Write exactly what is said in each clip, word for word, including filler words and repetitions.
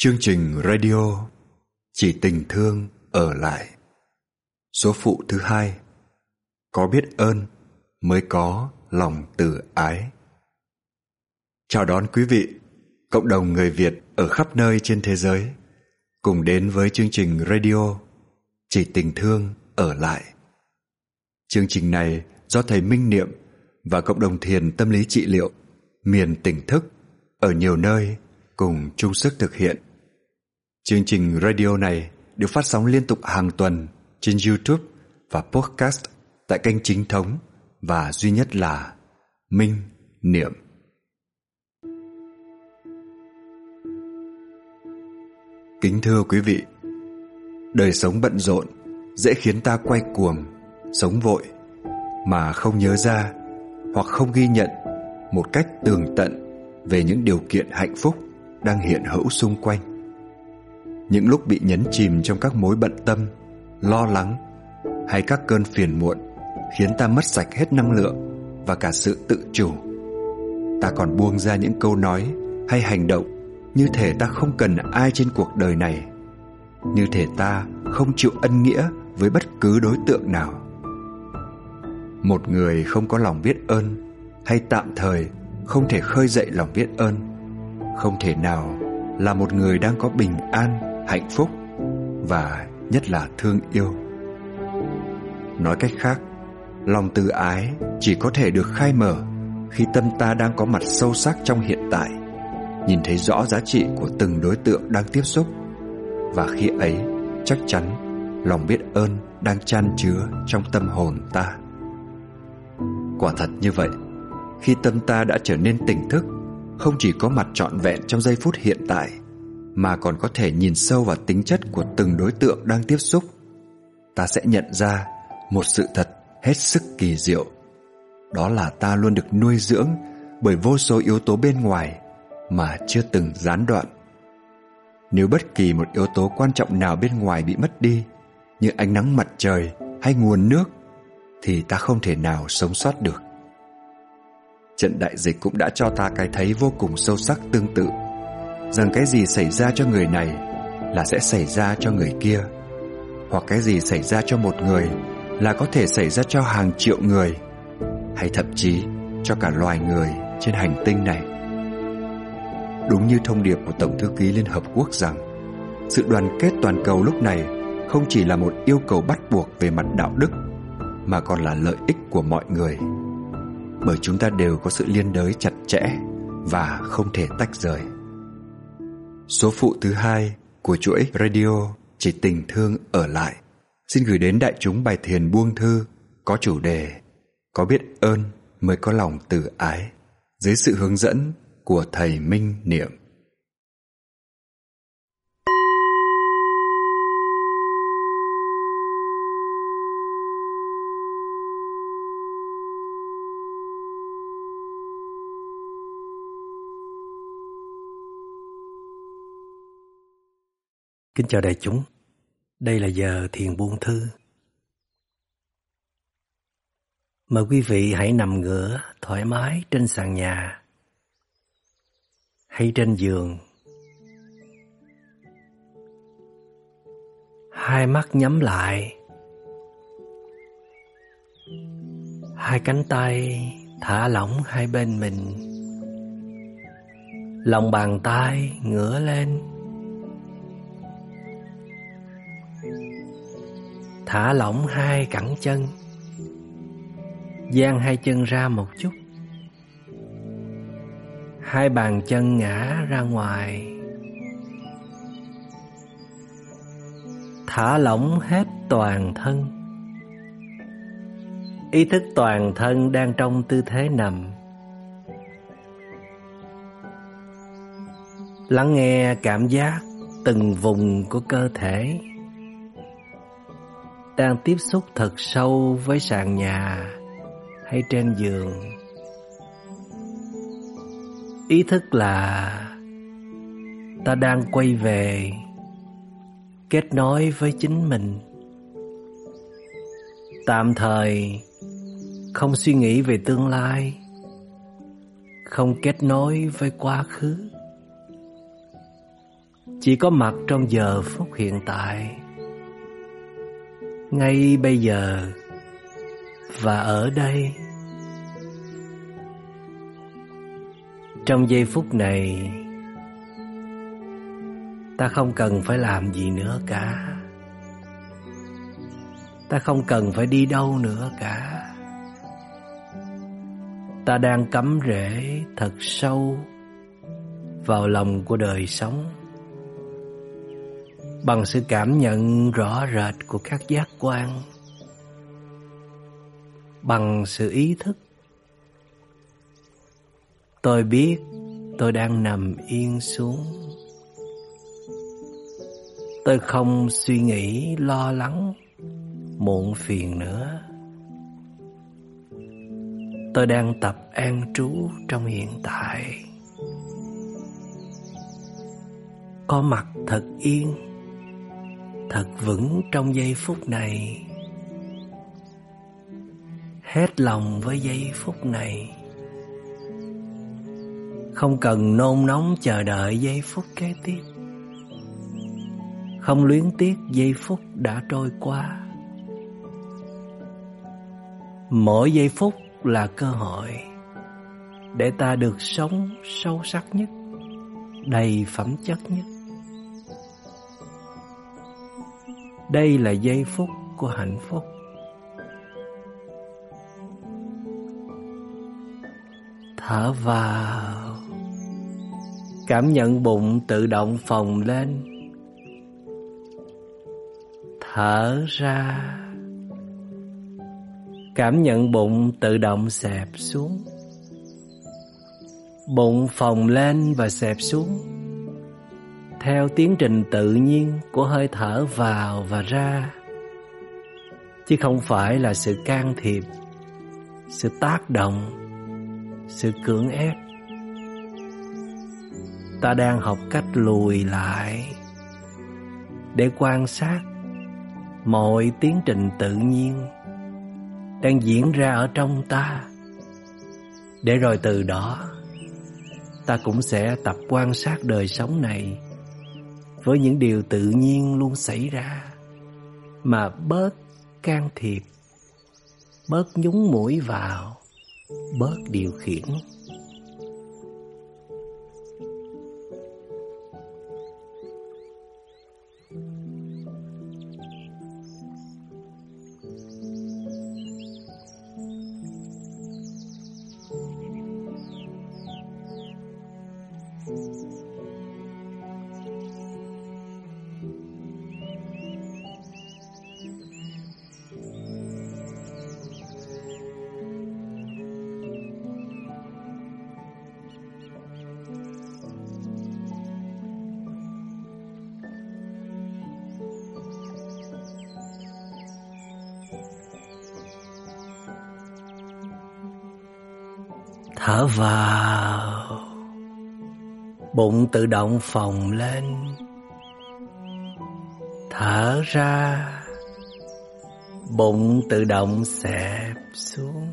Chương trình radio Chỉ tình thương ở lại. Số phụ thứ hai. Có biết ơn mới có lòng từ ái. Chào đón quý vị, cộng đồng người Việt ở khắp nơi trên thế giới, cùng đến với chương trình radio Chỉ tình thương ở lại. Chương trình này do thầy Minh Niệm và cộng đồng thiền tâm lý trị liệu miền tỉnh thức ở nhiều nơi cùng chung sức thực hiện. Chương trình radio này được phát sóng liên tục hàng tuần trên YouTube và podcast tại kênh chính thống và duy nhất là Minh Niệm. Kính thưa quý vị, đời sống bận rộn dễ khiến ta quay cuồng, sống vội mà không nhớ ra hoặc không ghi nhận một cách tường tận về những điều kiện hạnh phúc đang hiện hữu xung quanh. Những lúc bị nhấn chìm trong các mối bận tâm, lo lắng hay các cơn phiền muộn khiến ta mất sạch hết năng lượng và cả sự tự chủ, ta còn buông ra những câu nói hay hành động như thể ta không cần ai trên cuộc đời này, như thể ta không chịu ân nghĩa với bất cứ đối tượng nào. Một người không có lòng biết ơn hay tạm thời không thể khơi dậy lòng biết ơn không thể nào là một người đang có bình an, hạnh phúc và nhất là thương yêu. Nói cách khác, lòng từ ái chỉ có thể được khai mở khi tâm ta đang có mặt sâu sắc trong hiện tại, nhìn thấy rõ giá trị của từng đối tượng đang tiếp xúc, và khi ấy chắc chắn lòng biết ơn đang chan chứa trong tâm hồn ta. Quả thật như vậy, khi tâm ta đã trở nên tỉnh thức, không chỉ có mặt trọn vẹn trong giây phút hiện tại, mà còn có thể nhìn sâu vào tính chất của từng đối tượng đang tiếp xúc, ta sẽ nhận ra một sự thật hết sức kỳ diệu. Đó là ta luôn được nuôi dưỡng bởi vô số yếu tố bên ngoài mà chưa từng gián đoạn. Nếu bất kỳ một yếu tố quan trọng nào bên ngoài bị mất đi, như ánh nắng mặt trời hay nguồn nước, thì ta không thể nào sống sót được. Trận đại dịch cũng đã cho ta cái thấy vô cùng sâu sắc tương tự, rằng cái gì xảy ra cho người này là sẽ xảy ra cho người kia, hoặc cái gì xảy ra cho một người là có thể xảy ra cho hàng triệu người, hay thậm chí cho cả loài người trên hành tinh này. Đúng như thông điệp của Tổng thư ký Liên Hợp Quốc rằng sự đoàn kết toàn cầu lúc này không chỉ là một yêu cầu bắt buộc về mặt đạo đức, mà còn là lợi ích của mọi người, bởi chúng ta đều có sự liên đới chặt chẽ và không thể tách rời. Số phụ thứ hai của chuỗi radio Chỉ tình thương ở lại xin gửi đến đại chúng bài thiền buông thư có chủ đề Có biết ơn mới có lòng từ ái, dưới sự hướng dẫn của thầy Minh Niệm. Kính chào đại chúng, đây là giờ thiền buông thư. Mời quý vị hãy nằm ngửa thoải mái trên sàn nhà hay trên giường. Hai mắt nhắm lại, hai cánh tay thả lỏng hai bên mình, lòng bàn tay ngửa lên. Thả lỏng hai cẳng chân, dang hai chân ra một chút. Hai bàn chân ngã ra ngoài. Thả lỏng hết toàn thân. Ý thức toàn thân đang trong tư thế nằm. Lắng nghe cảm giác từng vùng của cơ thể đang tiếp xúc thật sâu với sàn nhà hay trên giường. Ý thức là ta đang quay về, kết nối với chính mình. Tạm thời không suy nghĩ về tương lai, không kết nối với quá khứ. chỉ có mặt trong giờ phút hiện tại, ngay bây giờ và ở đây. Trong giây phút này, ta không cần phải làm gì nữa cả. Ta không cần phải đi đâu nữa cả. Ta đang cắm rễ thật sâu vào lòng của đời sống, bằng sự cảm nhận rõ rệt của các giác quan, bằng sự ý thức. Tôi biết tôi đang nằm yên xuống. Tôi không suy nghĩ, lo lắng, muộn phiền nữa. Tôi đang tập an trú trong hiện tại, có mặt thật yên, thật vững trong giây phút này, hết lòng với giây phút này. Không cần nôn nóng chờ đợi giây phút kế tiếp, không luyến tiếc giây phút đã trôi qua. Mỗi giây phút là cơ hội để ta được sống sâu sắc nhất, đầy phẩm chất nhất. Đây là giây phút của hạnh phúc. Thở vào, cảm nhận bụng tự động phồng lên. Thở ra, cảm nhận bụng tự động xẹp xuống. Bụng phồng lên và xẹp xuống theo tiến trình tự nhiên của hơi thở vào và ra, chứ không phải là sự can thiệp, sự tác động, sự cưỡng ép. Ta đang học cách lùi lại để quan sát mọi tiến trình tự nhiên đang diễn ra ở trong ta, để rồi từ đó ta cũng sẽ tập quan sát đời sống này với những điều tự nhiên luôn xảy ra, mà bớt can thiệp, bớt nhúng mũi vào, bớt điều khiển. Thở vào, bụng tự động phồng lên. Thở ra, bụng tự động xẹp xuống.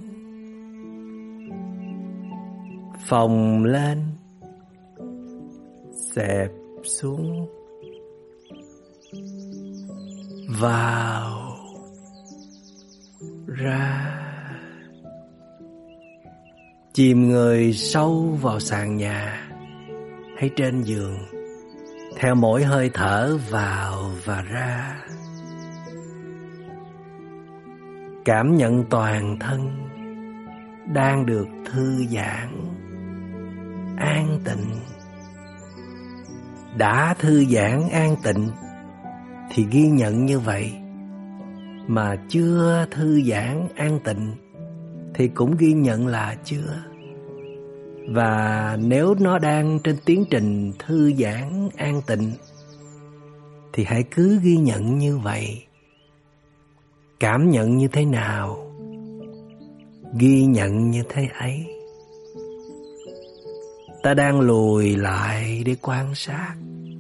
Phồng lên, xẹp xuống. Vào, ra. Chìm người sâu vào sàn nhà hay trên giường, theo mỗi hơi thở vào và ra. Cảm nhận toàn thân đang được thư giãn, an tịnh. Đã thư giãn an tịnh thì ghi nhận như vậy, mà chưa thư giãn an tịnh thì cũng ghi nhận là chưa. Và nếu nó đang trên tiến trình thư giãn an tịnh thì hãy cứ ghi nhận như vậy. Cảm nhận như thế nào, ghi nhận như thế ấy. Ta đang lùi lại để quan sát.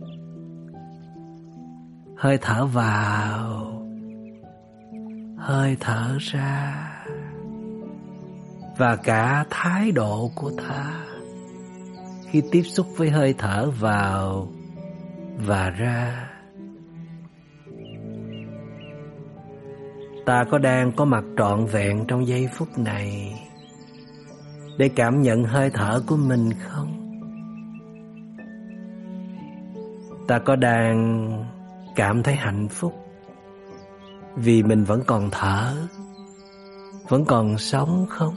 Hơi thở vào, hơi thở ra, và cả thái độ của ta khi tiếp xúc với hơi thở vào và ra. Ta có đang có mặt trọn vẹn trong giây phút này để cảm nhận hơi thở của mình không? Ta có đang cảm thấy hạnh phúc vì mình vẫn còn thở, vẫn còn sống không?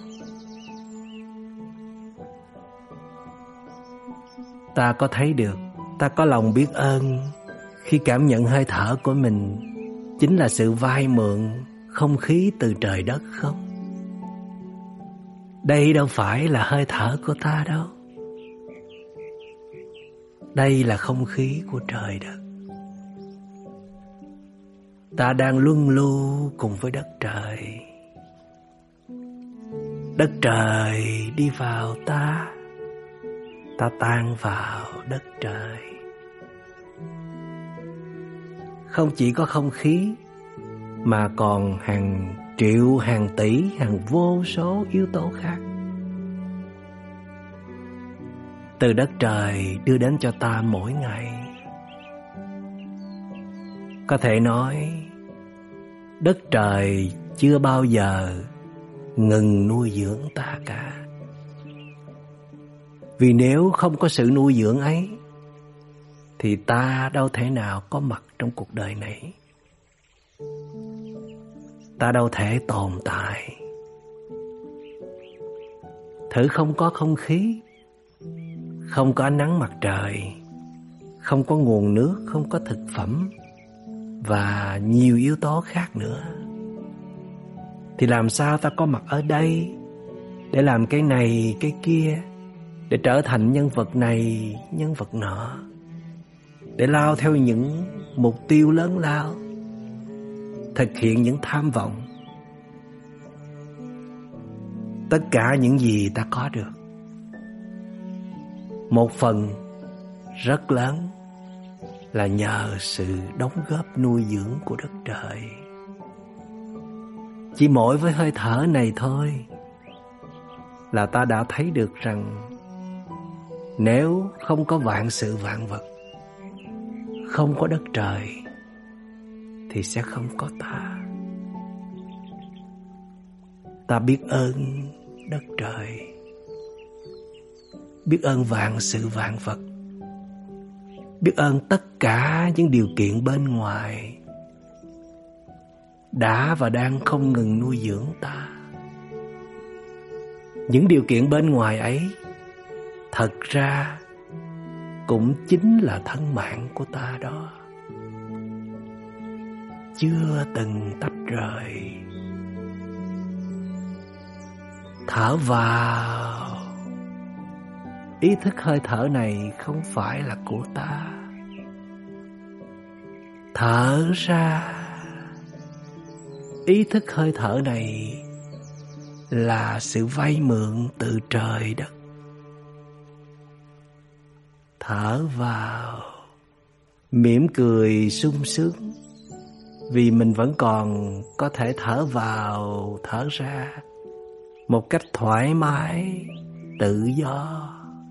Ta có thấy được, ta có lòng biết ơn khi cảm nhận hơi thở của mình chính là sự vay mượn không khí từ trời đất không? Đây đâu phải là hơi thở của ta đâu. Đây là không khí của trời đất. Ta đang luân lưu cùng với đất trời. Đất trời đi vào ta, ta tan vào đất trời. Không chỉ có không khí mà còn hàng triệu, hàng tỷ, hàng vô số yếu tố khác từ đất trời đưa đến cho ta mỗi ngày. Có thể nói đất trời chưa bao giờ ngừng nuôi dưỡng ta cả. Vì nếu không có sự nuôi dưỡng ấy thì ta đâu thể nào có mặt trong cuộc đời này. Ta đâu thể tồn tại. Thử không có không khí, không có ánh nắng mặt trời, không có nguồn nước, không có thực phẩm và nhiều yếu tố khác nữa, thì làm sao ta có mặt ở đây để làm cái này, cái kia, để trở thành nhân vật này, nhân vật nọ, để lao theo những mục tiêu lớn lao, thực hiện những tham vọng. Tất cả những gì ta có được, một phần rất lớn là nhờ sự đóng góp nuôi dưỡng của đất trời. Chỉ mỗi với hơi thở này thôi là ta đã thấy được rằng nếu không có vạn sự vạn vật, không có đất trời thì sẽ không có ta. Ta biết ơn đất trời, biết ơn vạn sự vạn vật, biết ơn tất cả những điều kiện bên ngoài đã và đang không ngừng nuôi dưỡng ta. Những điều kiện bên ngoài ấy thật ra cũng chính là thân mạng của ta đó, chưa từng tách rời. Thở vào, ý thức hơi thở này không phải là của ta. Thở ra, ý thức hơi thở này là sự vay mượn từ trời đất. Thở vào, mỉm cười sung sướng vì mình vẫn còn có thể thở vào, thở ra một cách thoải mái, tự do.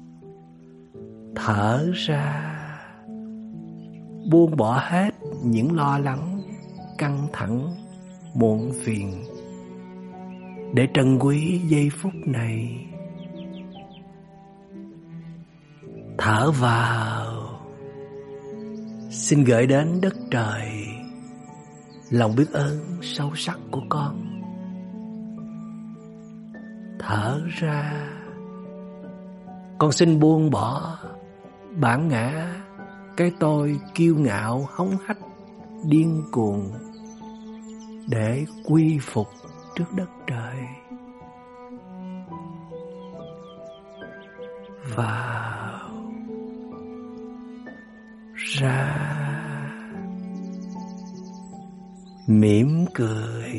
Thở ra, buông bỏ hết những lo lắng, căng thẳng, muộn phiền để trân quý giây phút này. Thở vào, xin gửi đến đất trời lòng biết ơn sâu sắc của con. Thở ra, con xin buông bỏ bản ngã, cái tôi kiêu ngạo, hống hách, điên cuồng để quy phục trước đất trời. Vào, ra, mỉm cười,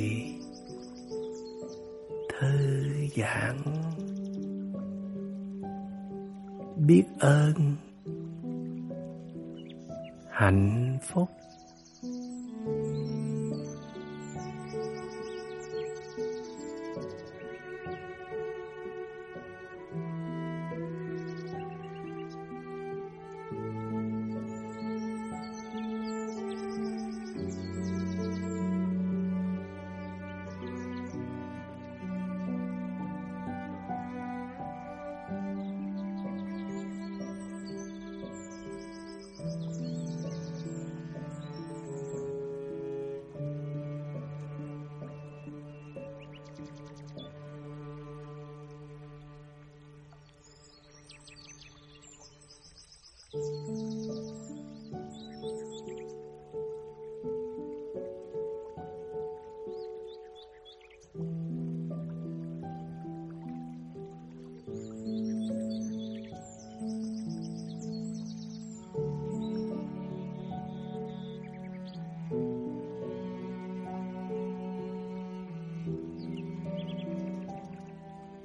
thư giãn, biết ơn, hạnh phúc.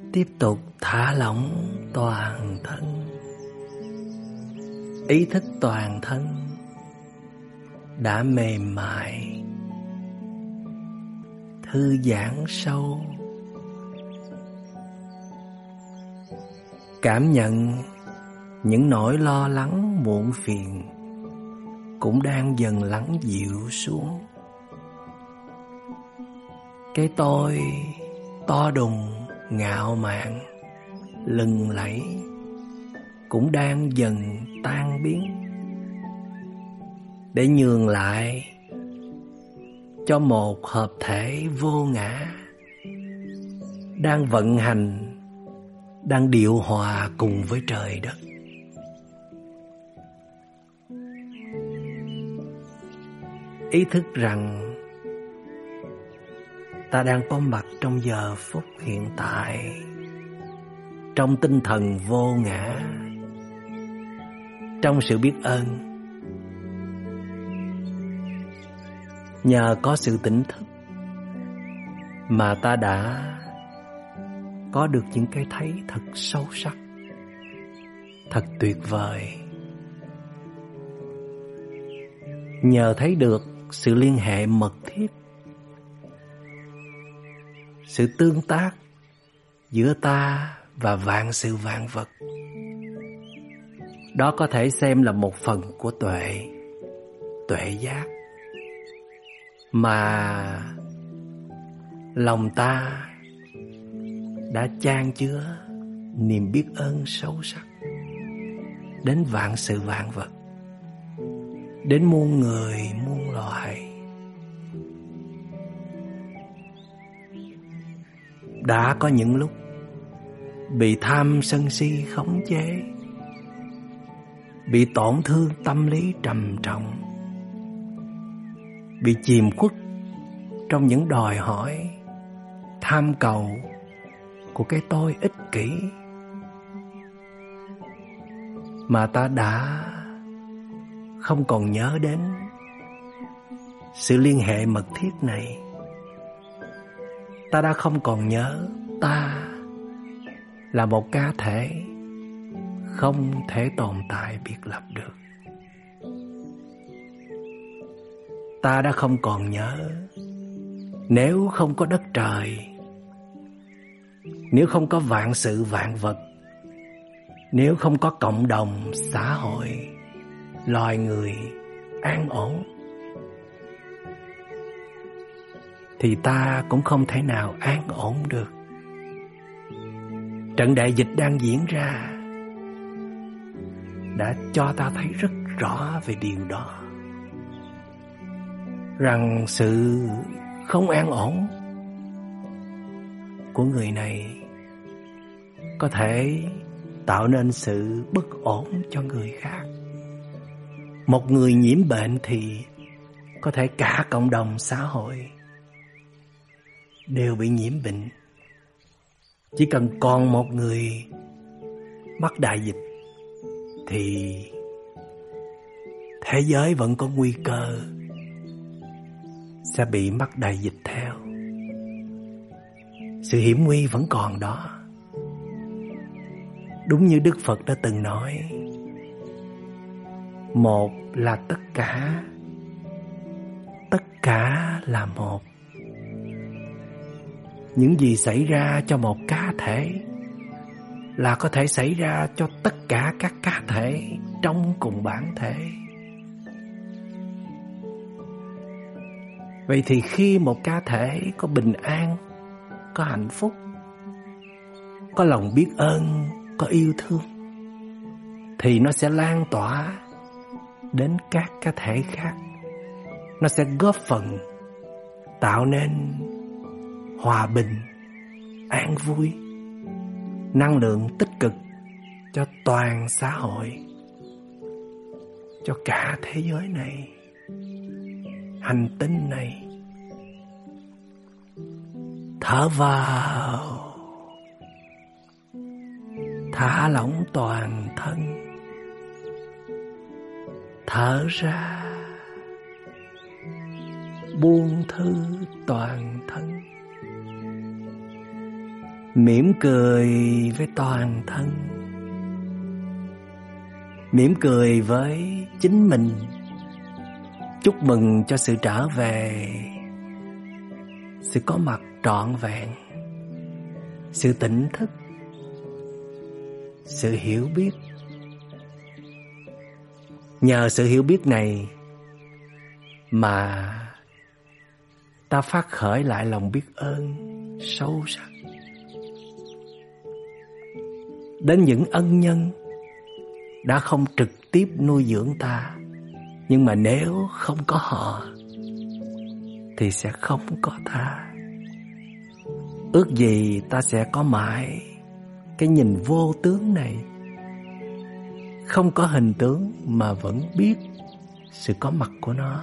tiếp tục thả lỏng toàn thân. Ý thức toàn thân đã mềm mại, thư giãn sâu. Cảm nhận những nỗi lo lắng muộn phiền cũng đang dần lắng dịu xuống. Cái tôi to đùng, ngạo mạn, lừng lẫy cũng đang dần tan biến, để nhường lại cho một hợp thể vô ngã đang vận hành, đang điều hòa cùng với trời đất. Ý thức rằng ta đang có mặt trong giờ phút hiện tại, trong tinh thần vô ngã, trong sự biết ơn. Nhờ có sự tỉnh thức mà ta đã có được những cái thấy thật sâu sắc, thật tuyệt vời. Nhờ thấy được sự liên hệ mật thiết, sự tương tác giữa ta và vạn sự vạn vật. Đó có thể xem là một phần của tuệ, tuệ giác, mà lòng ta đã chan chứa niềm biết ơn sâu sắc đến vạn sự vạn vật, đến muôn người muôn loài. Đã có những lúc bị tham sân si khống chế, bị tổn thương tâm lý trầm trọng, bị chìm khuất trong những đòi hỏi, tham cầu của cái tôi ích kỷ, mà ta đã không còn nhớ đến sự liên hệ mật thiết này. Ta đã không còn nhớ ta là một cá thể không thể tồn tại biệt lập được. Ta đã không còn nhớ nếu không có đất trời, nếu không có vạn sự vạn vật, nếu không có cộng đồng xã hội, loài người an ổn, thì ta cũng không thể nào an ổn được. Trận đại dịch đang diễn ra đã cho ta thấy rất rõ về điều đó, rằng sự không an ổn của người này có thể tạo nên sự bất ổn cho người khác. Một người nhiễm bệnh thì có thể cả cộng đồng xã hội đều bị nhiễm bệnh. Chỉ cần còn một người mắc đại dịch thì thế giới vẫn có nguy cơ sẽ bị mắc đại dịch theo. Sự hiểm nguy vẫn còn đó. Đúng như Đức Phật đã từng nói, một là tất cả, tất cả là một. Những gì xảy ra cho một cá thể là có thể xảy ra cho tất cả các cá thể trong cùng bản thể. Vậy thì khi một cá thể có bình an, có hạnh phúc, có lòng biết ơn, có yêu thương, thì nó sẽ lan tỏa đến các cá thể khác. Nó sẽ góp phần tạo nên hòa bình, an vui, năng lượng tích cực cho toàn xã hội, cho cả thế giới này, hành tinh này. Thở vào, thả lỏng toàn thân. Thở ra, buông thư toàn thân. mỉm cười với toàn thân, mỉm cười với chính mình, chúc mừng cho sự trở về, sự có mặt trọn vẹn, sự tỉnh thức, sự hiểu biết. Nhờ sự hiểu biết này mà ta phát khởi lại lòng biết ơn sâu sắc đến những ân nhân đã không trực tiếp nuôi dưỡng ta, nhưng mà nếu không có họ thì sẽ không có ta. Ước gì ta sẽ có mãi cái nhìn vô tướng này, không có hình tướng mà vẫn biết sự có mặt của nó.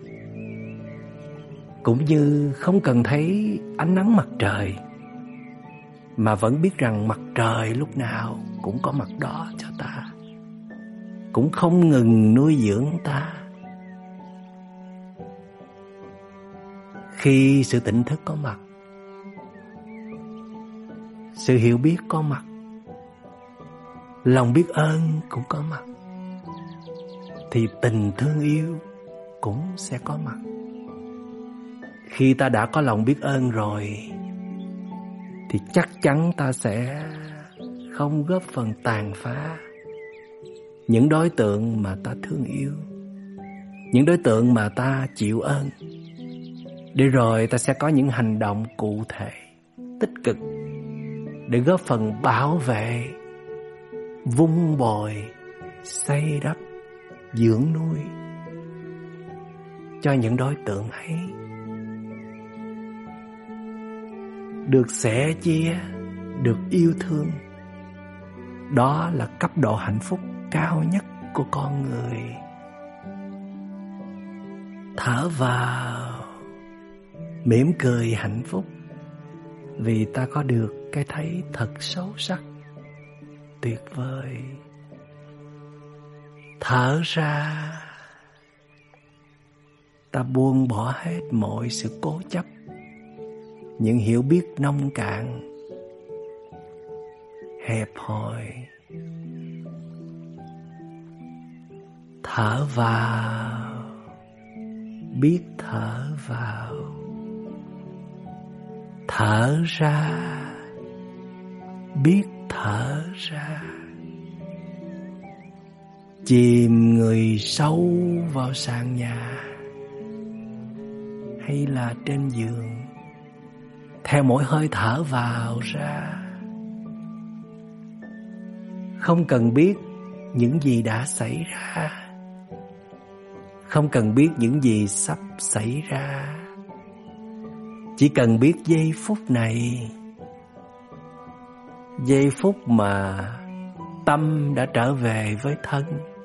Cũng như không cần thấy ánh nắng mặt trời mà vẫn biết rằng mặt trời lúc nào cũng có mặt đó cho ta, cũng không ngừng nuôi dưỡng ta. Khi sự tỉnh thức có mặt, sự hiểu biết có mặt, lòng biết ơn cũng có mặt, thì tình thương yêu cũng sẽ có mặt. Khi ta đã có lòng biết ơn rồi thì chắc chắn ta sẽ không góp phần tàn phá những đối tượng mà ta thương yêu, những đối tượng mà ta chịu ơn. Để rồi ta sẽ có những hành động cụ thể, tích cực để góp phần bảo vệ, vun bồi, xây đắp, dưỡng nuôi cho những đối tượng ấy. Được sẻ chia, được yêu thương, đó là cấp độ hạnh phúc cao nhất của con người. Thở vào, mỉm cười hạnh phúc vì ta có được cái thấy thật sâu sắc, tuyệt vời. Thở ra, ta buông bỏ hết mọi sự cố chấp, những hiểu biết nông cạn, hẹp hòi. Thở vào, biết thở vào. Thở ra, biết thở ra. Chìm người sâu vào sàn nhà hay là trên giường, theo mỗi hơi thở vào ra. Không cần biết những gì đã xảy ra, không cần biết những gì sắp xảy ra, chỉ cần biết giây phút này, giây phút mà tâm đã trở về với thân,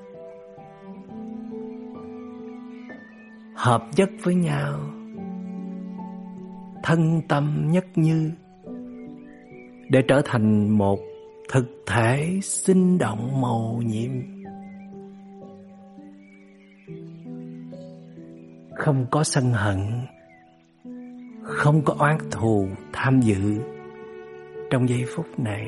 hợp nhất với nhau, thân tâm nhất như, để trở thành một thực thể sinh động mầu nhiệm. Không có sân hận, không có oán thù tham dự trong giây phút này.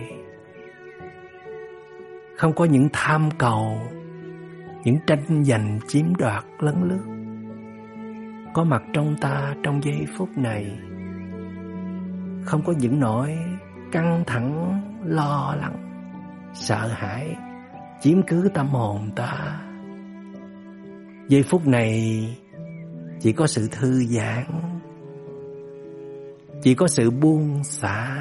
Không có những tham cầu, những tranh giành chiếm đoạt lấn lướt có mặt trong ta trong giây phút này. Không có những nỗi căng thẳng, lo lắng, sợ hãi chiếm cứ tâm hồn ta. Giây phút này chỉ có sự thư giãn, chỉ có sự buông xả,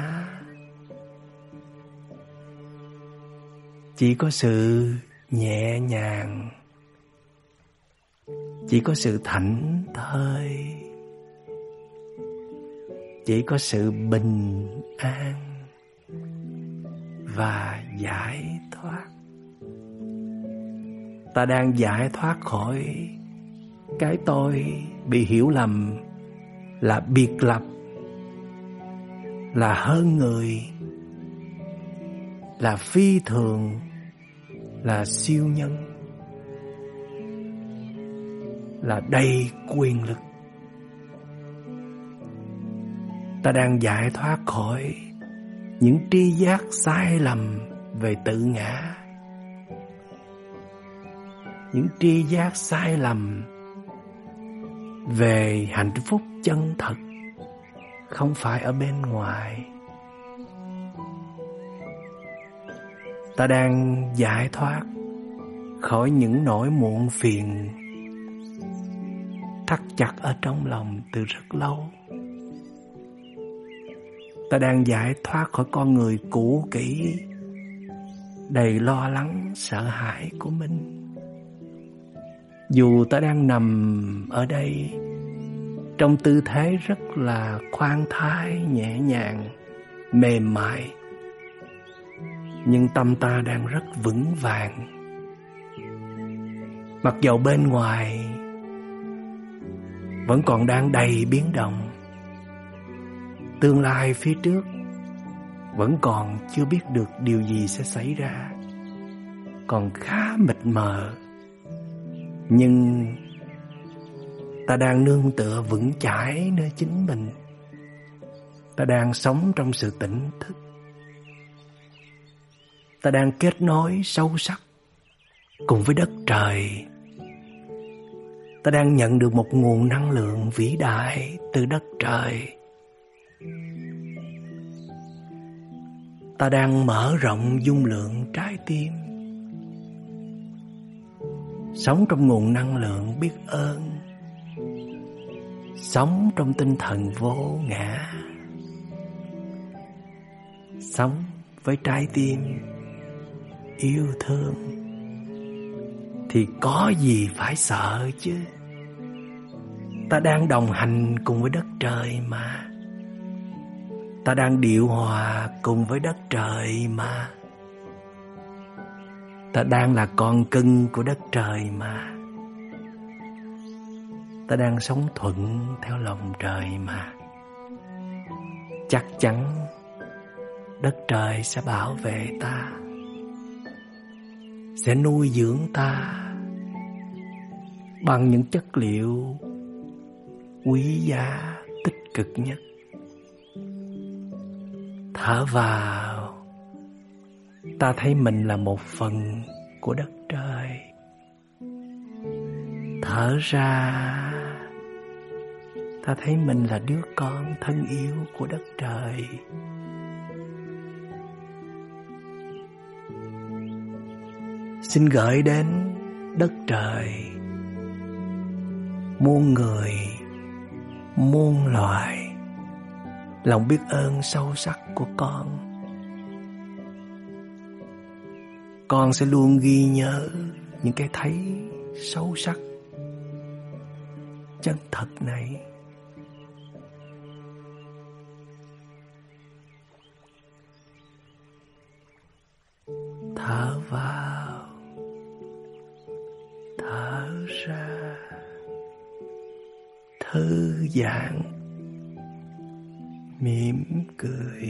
chỉ có sự nhẹ nhàng, chỉ có sự thảnh thơi, chỉ có sự bình an và giải thoát. Ta đang giải thoát khỏi cái tôi bị hiểu lầm là biệt lập, là hơn người, là phi thường, là siêu nhân, là đầy quyền lực. Ta đang giải thoát khỏi những tri giác sai lầm về tự ngã, những tri giác sai lầm về hạnh phúc chân thật không phải ở bên ngoài. Ta đang giải thoát khỏi những nỗi muộn phiền thắt chặt ở trong lòng từ rất lâu. Ta đang giải thoát khỏi con người cũ kỹ đầy lo lắng sợ hãi của mình. Dù ta đang nằm ở đây trong tư thế rất là khoan thai, nhẹ nhàng, mềm mại, nhưng tâm ta đang rất vững vàng. Mặc dầu bên ngoài vẫn còn đang đầy biến động, tương lai phía trước vẫn còn chưa biết được điều gì sẽ xảy ra, còn khá mịt mờ, nhưng ta đang nương tựa vững chãi nơi chính mình. Ta đang sống trong sự tỉnh thức. Ta đang kết nối sâu sắc cùng với đất trời. Ta đang nhận được một nguồn năng lượng vĩ đại từ đất trời. Ta đang mở rộng dung lượng trái tim, sống trong nguồn năng lượng biết ơn, sống trong tinh thần vô ngã, sống với trái tim yêu thương. Thì có gì phải sợ chứ? Ta đang đồng hành cùng với đất trời mà. Ta đang điều hòa cùng với đất trời mà. Ta đang là con cưng của đất trời mà. Ta đang sống thuận theo lòng trời mà. Chắc chắn đất trời sẽ bảo vệ ta, sẽ nuôi dưỡng ta bằng những chất liệu quý giá tích cực nhất. Thở vào, ta thấy mình là một phần của đất trời. Thở ra, ta thấy mình là đứa con thân yêu của đất trời. Xin gửi đến đất trời muôn người, muôn loài lòng biết ơn sâu sắc của con. Con sẽ luôn ghi nhớ những cái thấy sâu sắc, chân thật này. Thở vào, thở ra, thư giãn, mỉm cười.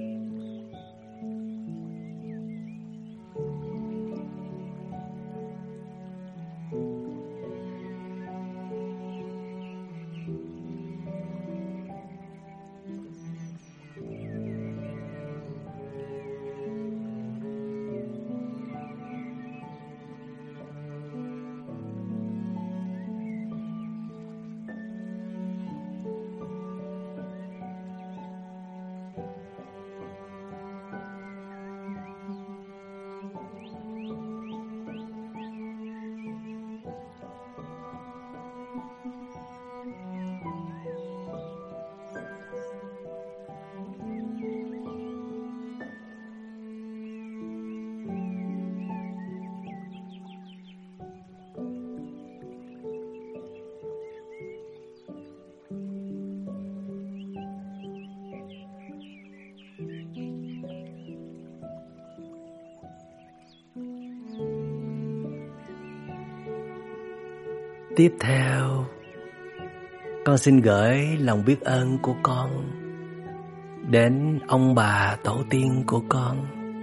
Tiếp theo, con xin gửi lòng biết ơn của con đến ông bà tổ tiên của con,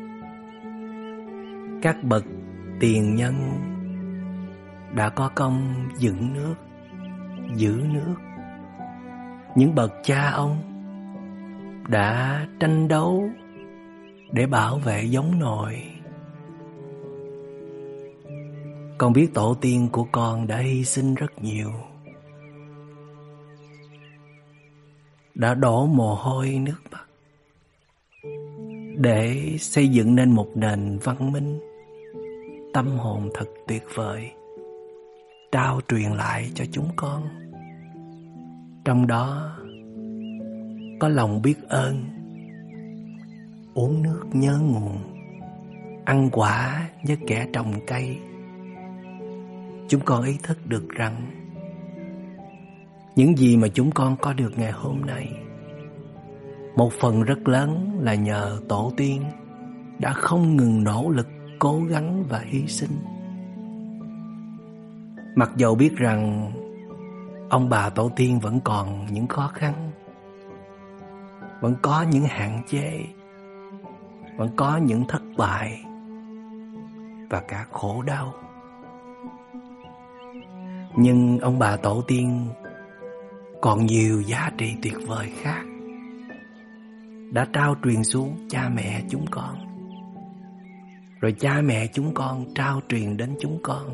các bậc tiền nhân đã có công dựng nước, giữ nước, những bậc cha ông đã tranh đấu để bảo vệ giống nòi. Con biết tổ tiên của con đã hy sinh rất nhiều, đã đổ mồ hôi nước mắt để xây dựng nên một nền văn minh, tâm hồn thật tuyệt vời, trao truyền lại cho chúng con. Trong đó có lòng biết ơn, uống nước nhớ nguồn, ăn quả nhớ kẻ trồng cây. Chúng con ý thức được rằng những gì mà chúng con có được ngày hôm nay, một phần rất lớn là nhờ tổ tiên đã không ngừng nỗ lực, cố gắng và hy sinh. Mặc dầu biết rằng ông bà tổ tiên vẫn còn những khó khăn, vẫn có những hạn chế, vẫn có những thất bại và cả khổ đau, nhưng ông bà tổ tiên còn nhiều giá trị tuyệt vời khác đã trao truyền xuống cha mẹ chúng con, rồi cha mẹ chúng con trao truyền đến chúng con.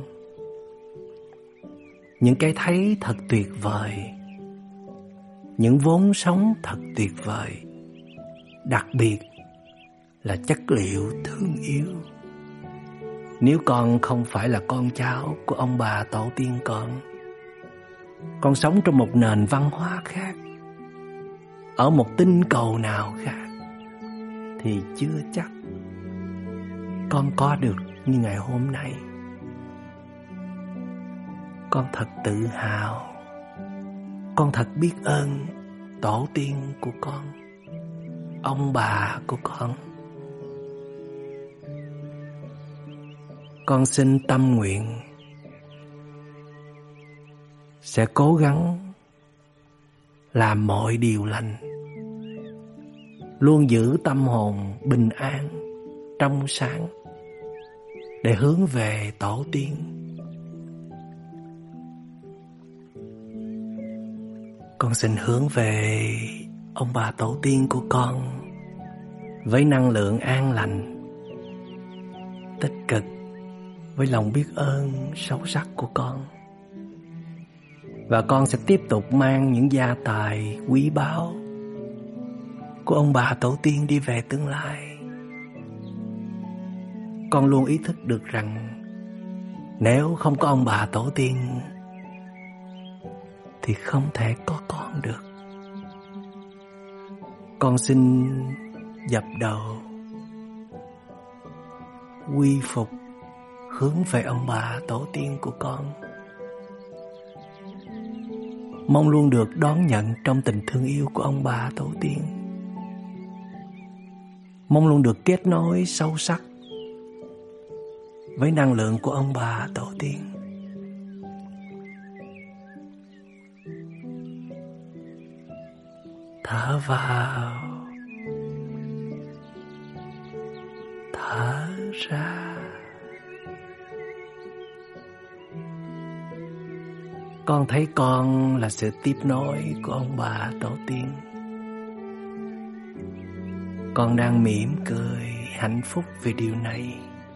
Những cái thấy thật tuyệt vời, những vốn sống thật tuyệt vời, đặc biệt là chất liệu thương yêu. Nếu con không phải là con cháu của ông bà tổ tiên con, con sống trong một nền văn hóa khác, ở một tinh cầu nào khác, thì chưa chắc con có được như ngày hôm nay. Con thật tự hào, con thật biết ơn tổ tiên của con, ông bà của con. Con xin tâm nguyện sẽ cố gắng làm mọi điều lành, luôn giữ tâm hồn bình an, trong sáng, để hướng về tổ tiên. Con xin hướng về ông bà tổ tiên của con với năng lượng an lành, tích cực, với lòng biết ơn sâu sắc của con. Và con sẽ tiếp tục mang những gia tài quý báu của ông bà tổ tiên đi về tương lai. Con luôn ý thức được rằng nếu không có ông bà tổ tiên thì không thể có con được. Con xin dập đầu quy phục, hướng về ông bà tổ tiên của con, mong luôn được đón nhận trong tình thương yêu của ông bà tổ tiên, mong luôn được kết nối sâu sắc với năng lượng của ông bà tổ tiên. Thở vào, thở ra. Con thấy con là sự tiếp nối của ông bà tổ tiên. Con đang mỉm cười hạnh phúc vì điều này,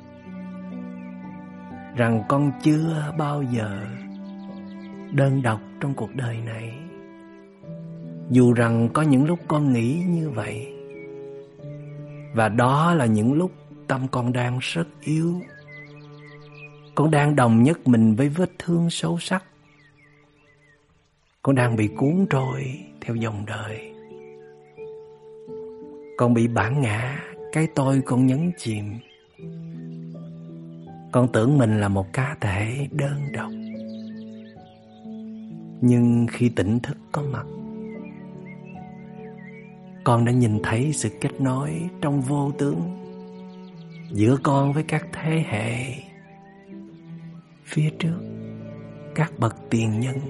rằng con chưa bao giờ đơn độc trong cuộc đời này. Dù rằng có những lúc con nghĩ như vậy, và đó là những lúc tâm con đang rất yếu. Con đang đồng nhất mình với vết thương sâu sắc. Con đang bị cuốn trôi theo dòng đời. Con bị bản ngã, cái tôi con nhấn chìm. Con tưởng mình là một cá thể đơn độc. Nhưng khi tỉnh thức có mặt, con đã nhìn thấy sự kết nối trong vô tướng giữa con với các thế hệ phía trước, các bậc tiền nhân.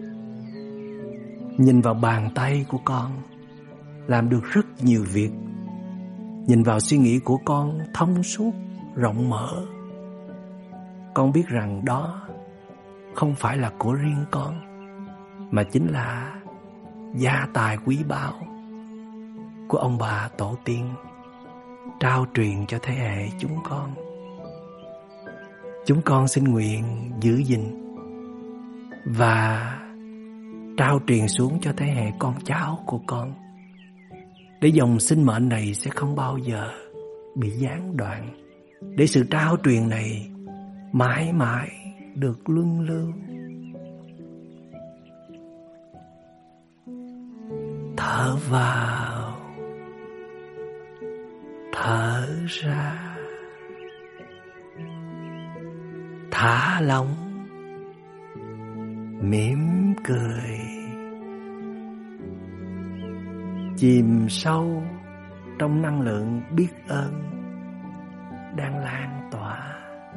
Nhìn vào bàn tay của con làm được rất nhiều việc. Nhìn vào suy nghĩ của con thông suốt, rộng mở. Con biết rằng đó không phải là của riêng con, mà chính là gia tài quý báu của ông bà tổ tiên. trao truyền cho thế hệ chúng con. Chúng con xin nguyện giữ gìn và trao truyền xuống cho thế hệ con cháu của con, để dòng sinh mệnh này sẽ không bao giờ bị gián đoạn, để sự trao truyền này mãi mãi được luân lưu. Thở vào, thở ra, thả lỏng, mỉm cười, chìm sâu trong năng lượng biết ơn đang lan tỏa.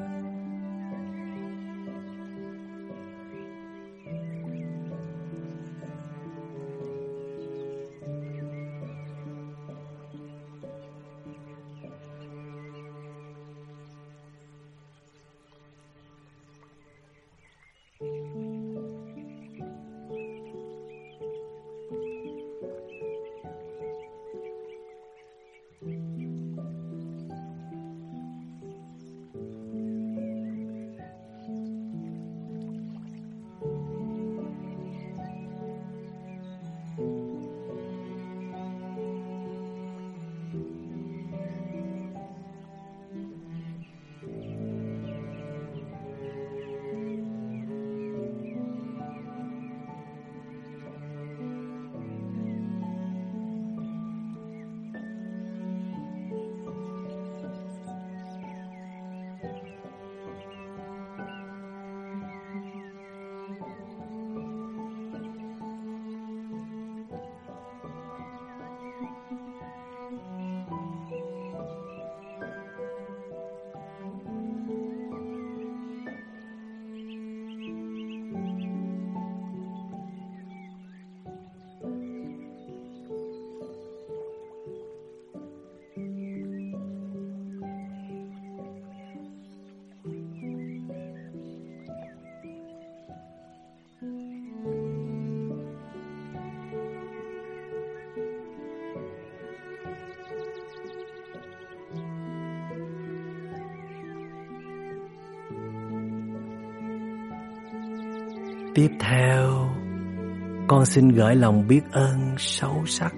Tiếp theo, con xin gửi lòng biết ơn sâu sắc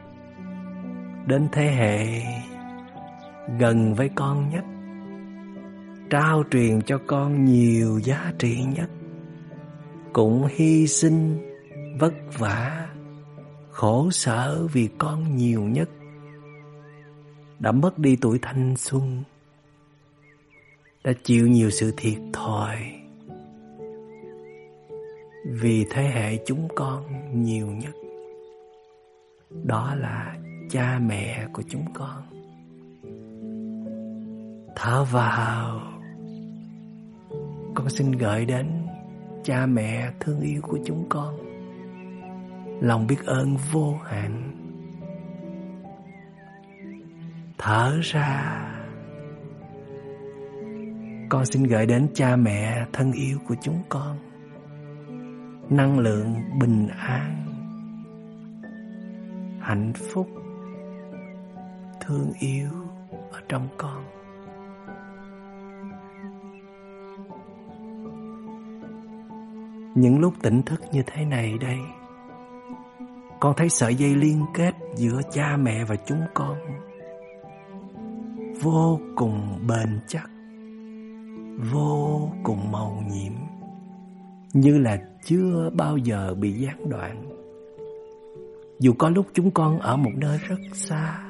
đến thế hệ gần với con nhất, trao truyền cho con nhiều giá trị nhất, cũng hy sinh, vất vả, khổ sở vì con nhiều nhất, đã mất đi tuổi thanh xuân, đã chịu nhiều sự thiệt thòi vì thế hệ chúng con nhiều nhất. Đó là cha mẹ của chúng con. Thở vào, con xin gửi đến cha mẹ thương yêu của chúng con lòng biết ơn vô hạn. Thở ra, con xin gửi đến cha mẹ thân yêu của chúng con năng lượng bình an, hạnh phúc, thương yêu ở trong con. Những lúc tỉnh thức như thế này đây, con thấy sợi dây liên kết giữa cha mẹ và chúng con vô cùng bền chắc, vô cùng màu nhiệm, như là chưa bao giờ bị gián đoạn. Dù có lúc chúng con ở một nơi rất xa,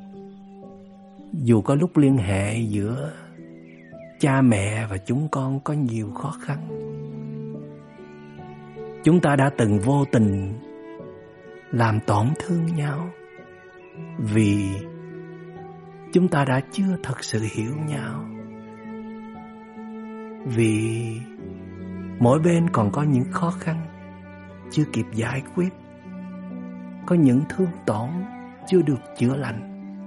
dù có lúc liên hệ giữa cha mẹ và chúng con có nhiều khó khăn, chúng ta đã từng vô tình làm tổn thương nhau vì chúng ta đã chưa thật sự hiểu nhau, vì mỗi bên còn có những khó khăn chưa kịp giải quyết, có những thương tổn chưa được chữa lành,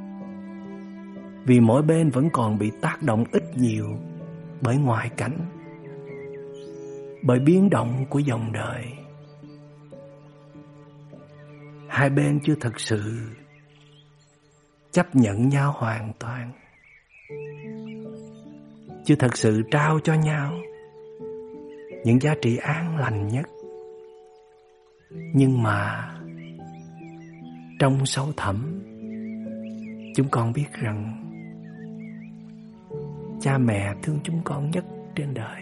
vì mỗi bên vẫn còn bị tác động ít nhiều bởi ngoại cảnh, bởi biến động của dòng đời. Hai bên chưa thật sự chấp nhận nhau hoàn toàn, chưa thật sự trao cho nhau những giá trị an lành nhất. Nhưng mà trong sâu thẳm, chúng con biết rằng cha mẹ thương chúng con nhất trên đời.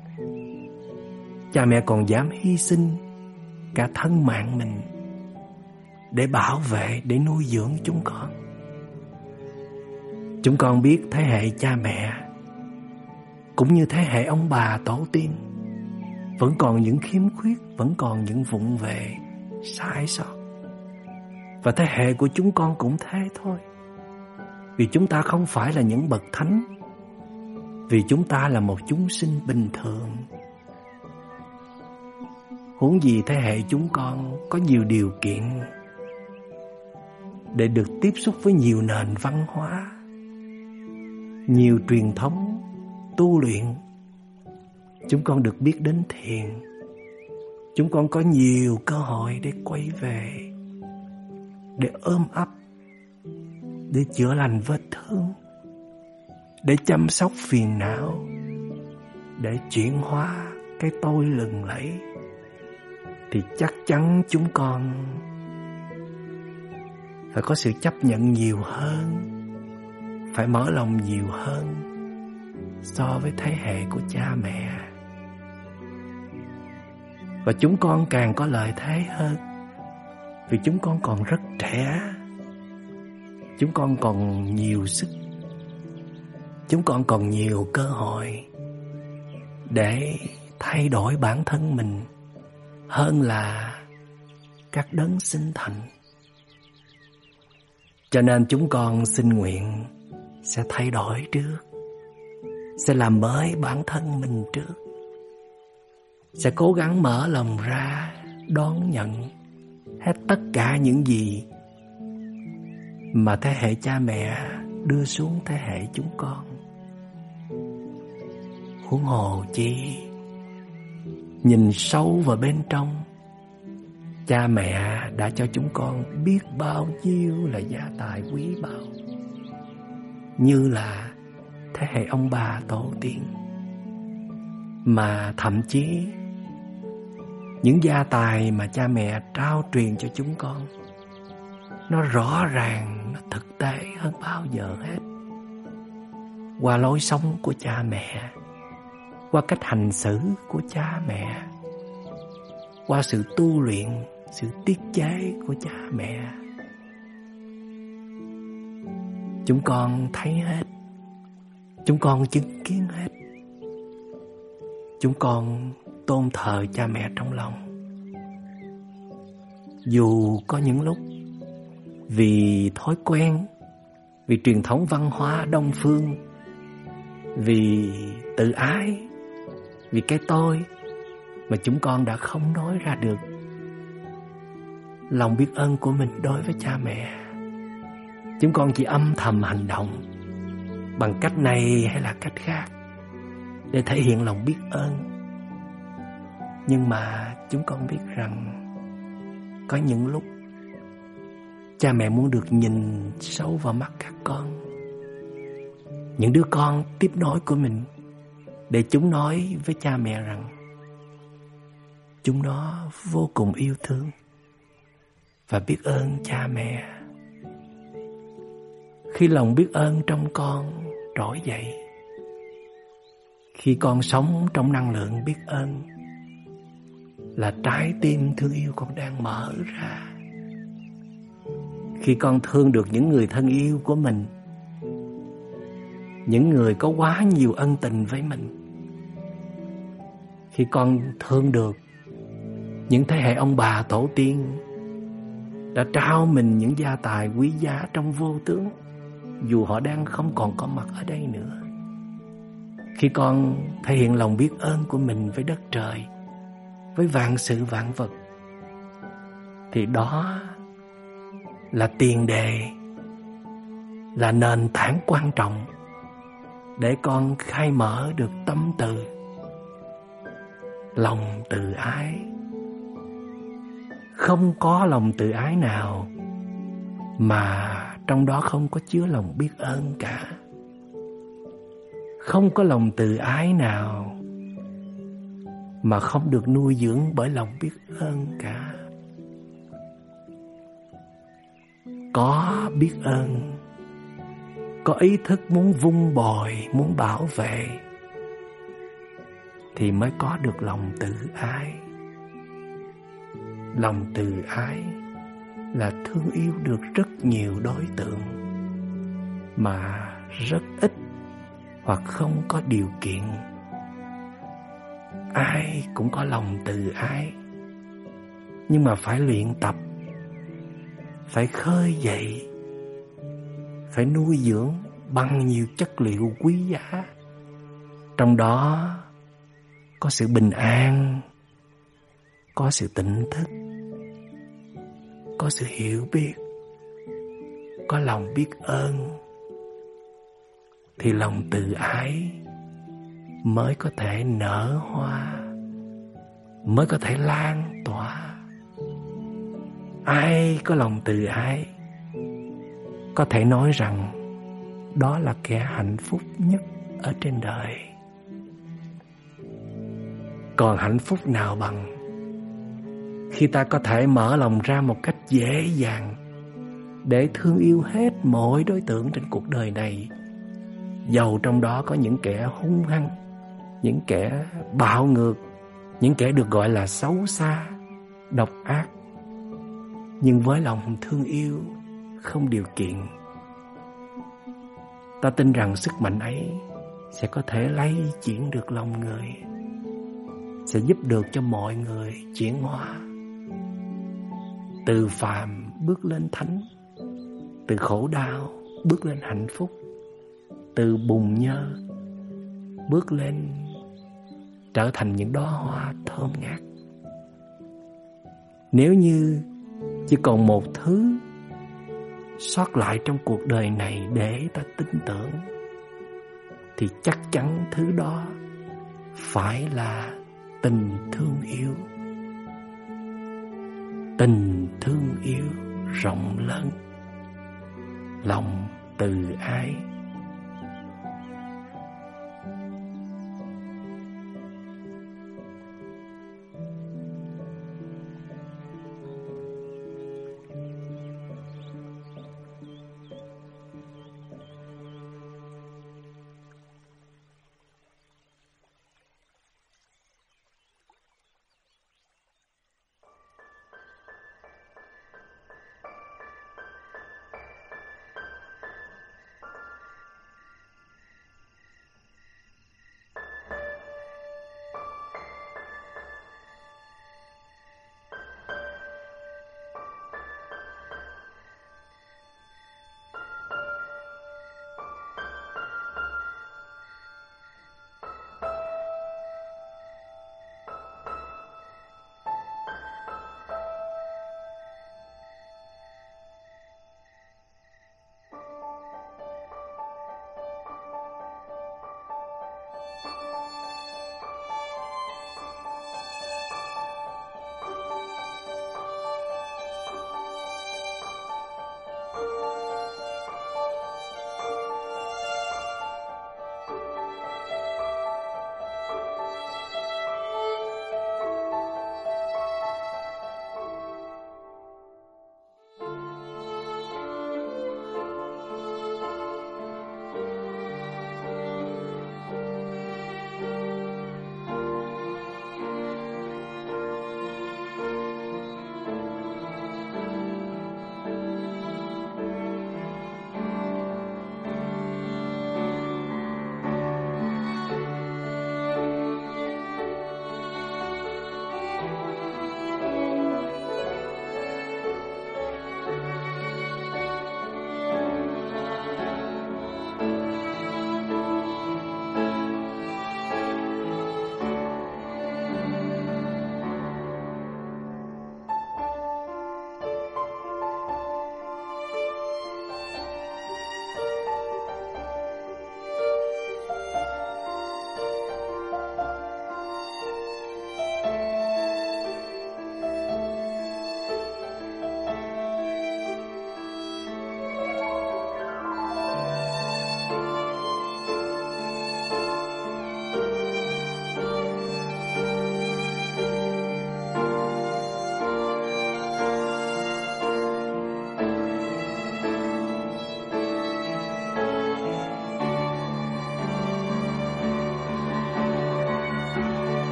Cha mẹ còn dám hy sinh cả thân mạng mình để bảo vệ, để nuôi dưỡng chúng con. Chúng con biết thế hệ cha mẹ cũng như thế hệ ông bà tổ tiên vẫn còn những khiếm khuyết, vẫn còn những vụng về, sai sót. Và thế hệ của chúng con cũng thế thôi. Vì chúng ta không phải là những bậc thánh, vì chúng ta là một chúng sinh bình thường. Huống gì thế hệ chúng con có nhiều điều kiện để được tiếp xúc với nhiều nền văn hóa, nhiều truyền thống tu luyện. Chúng con được biết đến thiền. Chúng con có nhiều cơ hội để quay về, để ôm ấp, để chữa lành vết thương, để chăm sóc phiền não, để chuyển hóa cái tôi lừng lẫy. Thì chắc chắn chúng con phải có sự chấp nhận nhiều hơn, phải mở lòng nhiều hơn so với thế hệ của cha mẹ. Và chúng con càng có lợi thế hơn, vì chúng con còn rất trẻ, chúng con còn nhiều sức, chúng con còn nhiều cơ hội để thay đổi bản thân mình hơn là các đấng sinh thành. Cho nên chúng con xin nguyện sẽ thay đổi trước, sẽ làm mới bản thân mình trước, sẽ cố gắng mở lòng ra đón nhận hết tất cả những gì mà thế hệ cha mẹ đưa xuống thế hệ chúng con. Huống hồ chi nhìn sâu vào bên trong, cha mẹ đã cho chúng con biết bao nhiêu là gia tài quý báu, như là thế hệ ông bà tổ tiên. Mà thậm chí những gia tài mà cha mẹ trao truyền cho chúng con, nó rõ ràng, nó thực tế hơn bao giờ hết. Qua lối sống của cha mẹ, qua cách hành xử của cha mẹ, qua sự tu luyện, sự tiết chế của cha mẹ, chúng con thấy hết, chúng con chứng kiến hết. Chúng con tôn thờ cha mẹ trong lòng. Dù có những lúc vì thói quen, vì truyền thống văn hóa Đông phương, vì tự ái, vì cái tôi mà chúng con đã không nói ra được lòng biết ơn của mình đối với cha mẹ. Chúng con chỉ âm thầm hành động bằng cách này hay là cách khác để thể hiện lòng biết ơn. Nhưng mà chúng con biết rằng có những lúc cha mẹ muốn được nhìn sâu vào mắt các con, những đứa con tiếp nối của mình, để chúng nói với cha mẹ rằng chúng nó vô cùng yêu thương và biết ơn cha mẹ. Khi lòng biết ơn trong con trỗi dậy, khi con sống trong năng lượng biết ơn, là trái tim thương yêu con đang mở ra. Khi con thương được những người thân yêu của mình, những người có quá nhiều ân tình với mình, khi con thương được những thế hệ ông bà tổ tiên đã trao mình những gia tài quý giá trong vô tướng, dù họ đang không còn có mặt ở đây nữa. Khi con thể hiện lòng biết ơn của mình với đất trời, với vạn sự vạn vật, thì đó là tiền đề, là nền tảng quan trọng để con khai mở được tâm từ, lòng từ ái. Không có lòng từ ái nào mà trong đó không có chứa lòng biết ơn cả. Không có lòng từ ái nào mà không được nuôi dưỡng bởi lòng biết ơn cả. Có biết ơn, có ý thức muốn vun bồi, muốn bảo vệ, thì mới có được lòng từ ái. Lòng từ ái là thương yêu được rất nhiều đối tượng mà rất ít hoặc không có điều kiện. Ai cũng có lòng từ ái, nhưng mà phải luyện tập, phải khơi dậy, phải nuôi dưỡng bằng nhiều chất liệu quý giá. Trong đó có sự bình an, có sự tỉnh thức, có sự hiểu biết, có lòng biết ơn, thì lòng từ ái mới có thể nở hoa, mới có thể lan tỏa. Ai có lòng từ ái có thể nói rằng đó là kẻ hạnh phúc nhất ở trên đời. Còn hạnh phúc nào bằng khi ta có thể mở lòng ra một cách dễ dàng để thương yêu hết mọi đối tượng trên cuộc đời này, dầu trong đó có những kẻ hung hăng, những kẻ bạo ngược, những kẻ được gọi là xấu xa, độc ác, nhưng với lòng thương yêu không điều kiện. Ta tin rằng sức mạnh ấy sẽ có thể lay chuyển được lòng người, sẽ giúp được cho mọi người chuyển hóa, từ phàm bước lên thánh, từ khổ đau bước lên hạnh phúc, từ bùn nhơ bước lên trở thành những đóa hoa thơm ngát. Nếu như chỉ còn một thứ sót lại trong cuộc đời này để ta tin tưởng, thì chắc chắn thứ đó phải là tình thương yêu. Tình thương yêu rộng lớn, lòng từ ái.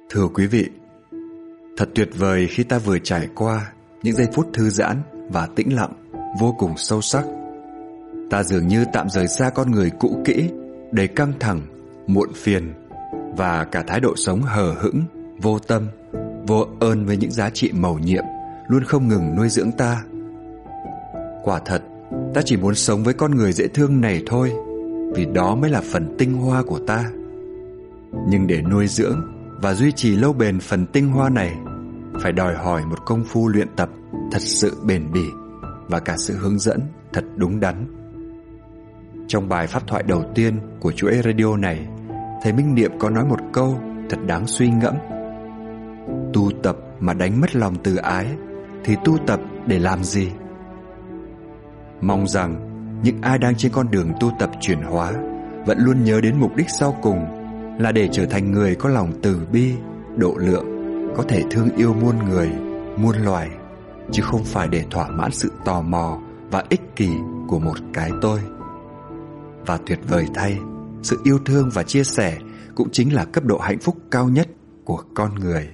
Thưa quý vị, thật tuyệt vời khi ta vừa trải qua những giây phút thư giãn và tĩnh lặng vô cùng sâu sắc. Ta dường như tạm rời xa con người cũ kỹ, đầy căng thẳng, muộn phiền và cả thái độ sống hờ hững, vô tâm, vô ơn với những giá trị mầu nhiệm luôn không ngừng nuôi dưỡng ta. Quả thật, ta chỉ muốn sống với con người dễ thương này thôi, vì đó mới là phần tinh hoa của ta. Nhưng để nuôi dưỡng và duy trì lâu bền phần tinh hoa này, phải đòi hỏi một công phu luyện tập thật sự bền bỉ và cả sự hướng dẫn thật đúng đắn. Trong bài pháp thoại đầu tiên của chuỗi radio này, thầy Minh Niệm có nói một câu thật đáng suy ngẫm: tu tập mà đánh mất lòng từ ái thì tu tập để làm gì? Mong rằng những ai đang trên con đường tu tập chuyển hóa vẫn luôn nhớ đến mục đích sau cùng là để trở thành người có lòng từ bi, độ lượng, có thể thương yêu muôn người, muôn loài, chứ không phải để thỏa mãn sự tò mò và ích kỷ của một cái tôi. Và tuyệt vời thay, sự yêu thương và chia sẻ cũng chính là cấp độ hạnh phúc cao nhất của con người.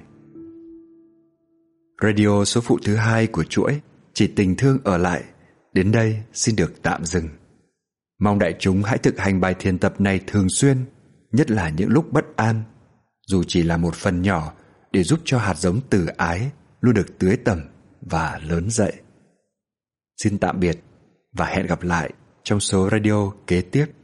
Radio số phụ thứ hai của chuỗi Chỉ Tình Thương Ở Lại đến đây xin được tạm dừng. Mong đại chúng hãy thực hành bài thiền tập này thường xuyên, nhất là những lúc bất an, dù chỉ là một phần nhỏ, để giúp cho hạt giống từ ái luôn được tưới tẩm và lớn dậy. Xin tạm biệt và hẹn gặp lại trong số radio kế tiếp.